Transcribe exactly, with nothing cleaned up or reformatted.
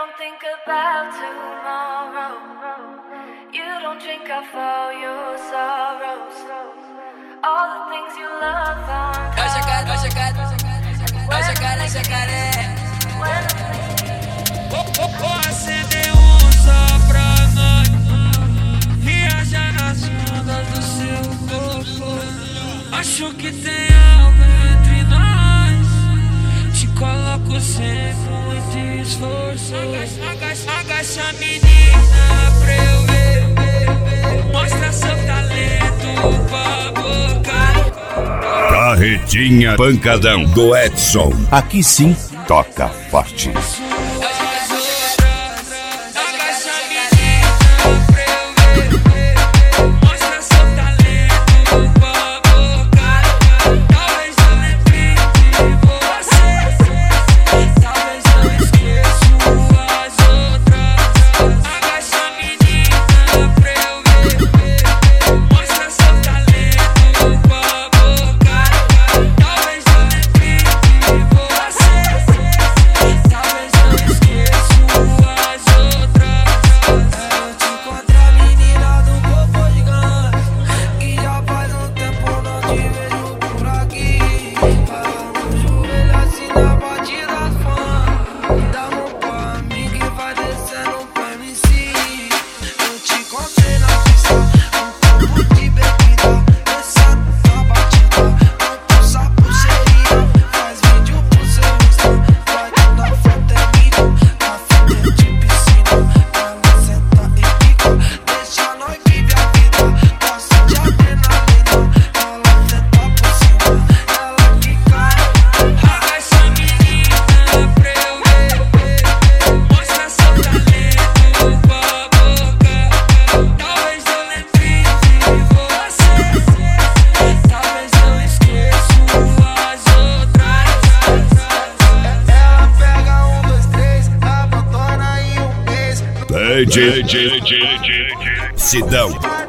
don't think about tomorrow. You don't drink off all your sorrows. All the things you love on. Vai jacaré, vai jacaré, vai jacaré, jacaré. Vou acender um só pra nós, viajar nas ondas do seu corpo. Acho que tem algo entre nós. Te coloco sem muito esforço. Agacha, agacha menina pra eu ver. Mostra seu talento pra boca. Carretinha Pancadão do Edson. Aqui sim toca forte. D J Sidão.